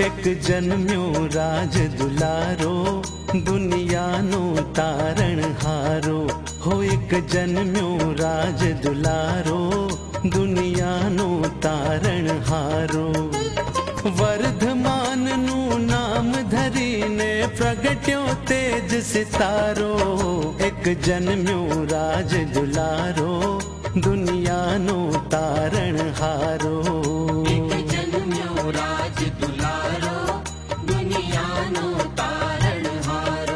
एक जन्म्यो राज दुलारो, दुनिया नो तारण हारो। हो एक जन्म्यो राज दुलारो, दुनिया नो तारण हारो। वर्धमान नु नाम धरीने प्रगट्यो तेज सितारो। एक जन्म्यो राज दुलारो, दुनिया नो तारण हारो। एक जन्म्यो राज दुलारो, दुनिया नो तारण हारो।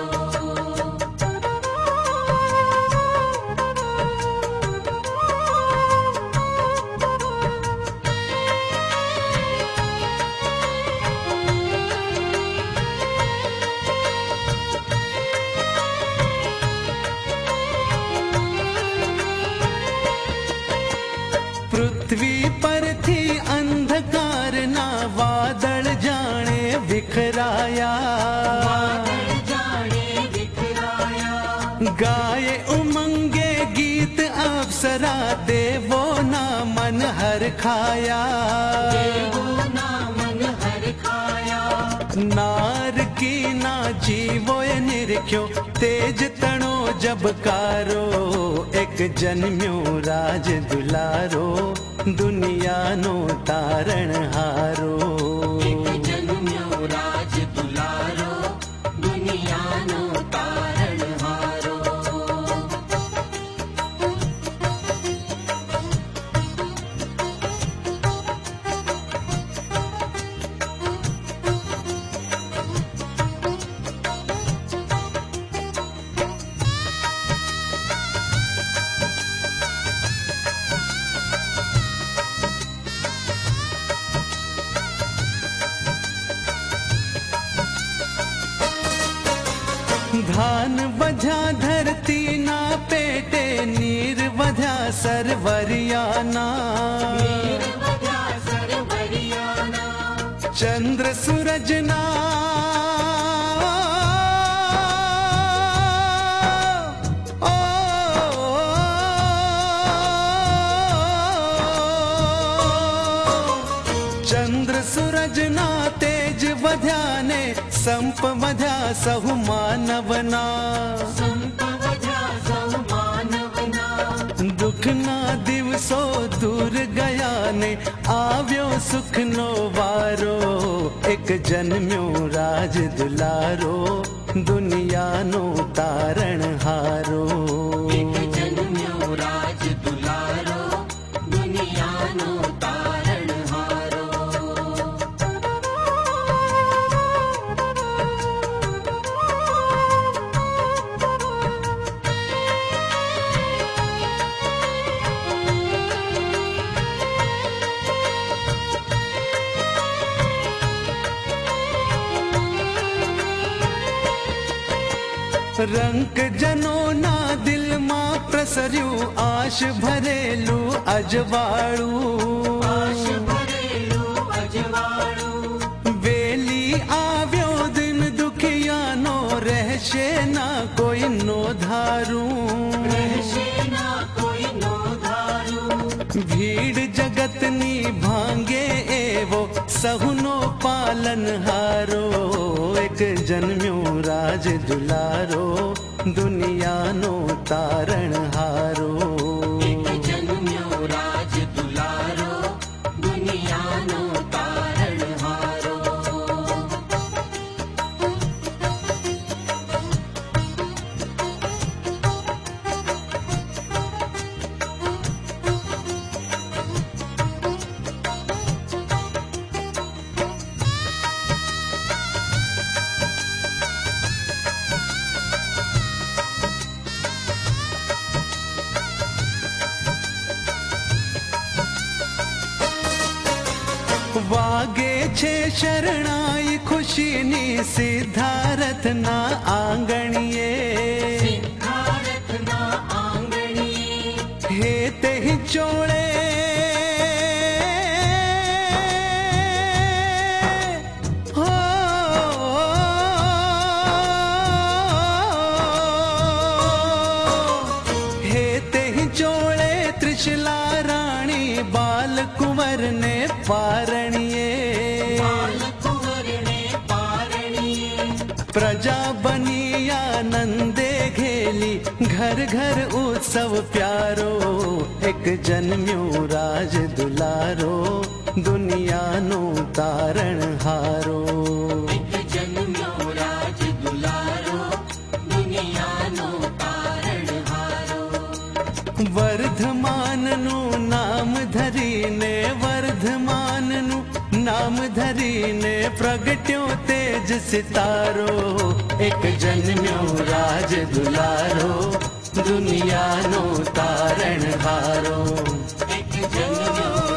पृथ्वी पर थी अंधकार ना वादळ जाने बिखराया। जाने बिखराया। गाये उमंगे गीत अप्सरा, देवो ना मन हर खाया। देवो ना मन हर खाया। नार की ना जीवो निरख्यो, तेज तणो जबकारो। एक जन्म्यो राज दुलारो, दुनिया नो तारण हारो। एक जन्म्यो राज दुलारो, दुनिया नो तारण हारो। धान बधा धरती ना पेटे, नीर बधा सरवरियाना। वीरवधा सरवरियाना। चंद्र सूरज ना चंद्र सूरज ना तेज वध्याने, संप वध्या सहु मानवना। संपवधा सौ मानवना। दुख ना दिवसो दूर गया ने, आव्यो सुख नो वारो। एक जन्म्यो राज दुलारो, दुनिया नो तारण हारो। एक जन्म्यो राज दुलारो, दुनिया नो तारण हारो। रंक जनो ना दिल मां प्रसर्यु, आश भरेलू अजवाळू। आश भरेलू अजवाळू। वेली आव्यो दिन दुखियानो, रहशे ना कोई नो धारू। रहशे ना कोई नो धारू। भीड़ जगतनी भांगे एवो, सहुनो पालन हारो। एक जन्म्यो राज दुलारो, दुनिया नो तारण हारो। एक जन्म्यो राज दुलारो, दुनिया नो तारण हारो। वागे छे शरणाई खुशीनी, सिद्धारथ ना आंगणिये। सिद्धारथ ना आंगणिये। हे ते ही चोळे हो। हे ते ही चोळे त्रिशला राणी, बाल कुंवर ने पारणिये। बाल कुंवर जन्म्यो राज दुलारो दुनियानो तारणहारो एक जन्म्यो राज दुलारो दुनियानो तारणहारो वर्धमाननु नाम धरीने वर्धमाननु नाम धरीने प्रगट्यो तेज सितारो एक जन्म्यो राज दुलारो दुनियानो तारणहारो एक जन्म्यो